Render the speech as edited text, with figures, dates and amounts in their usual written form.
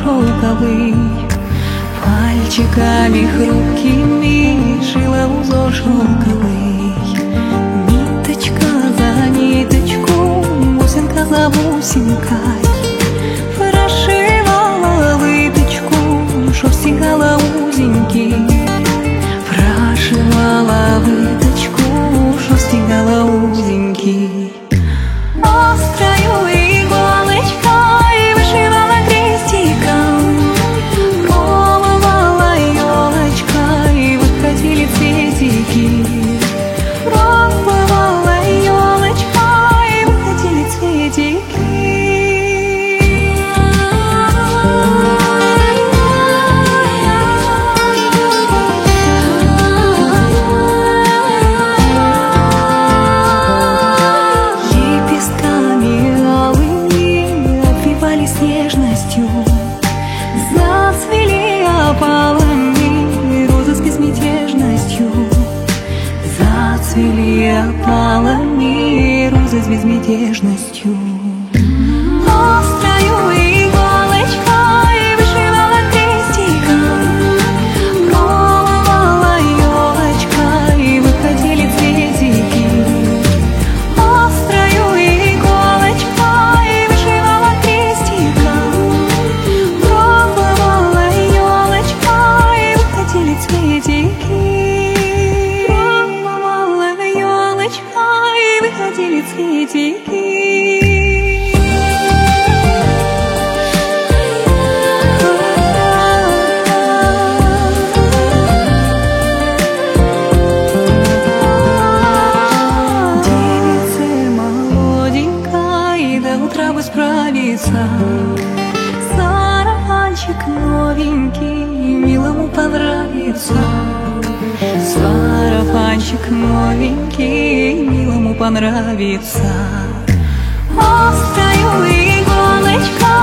шелковый, пальчиками хрупкими шила узор шелковый. Ниточка за ниточку, бусинка за бусинкой прошивала выточку, шов стегала узенький. Прошивала выточку, шов стегала узенький. Острою иголочкой вышивала крестиком, пробовала елочкой, выходили цветики. Пробовала елочкой, выходили цветики. Нежностью зацвели опалами розы с безмятежностью, зацвели опалами розы с безмятежностью. Острою иголочкой вышивала крестиком, пробовала елочкой, выходили цветики. Острою иголочкой вышивала крестиком, пробовала елочкой, выходили цветики. Пробовала елочкой, выходили цветики. Справиться. Сарафанчик новенький милому понравится. Сарафанчик новенький милому понравится. Острою иголочкой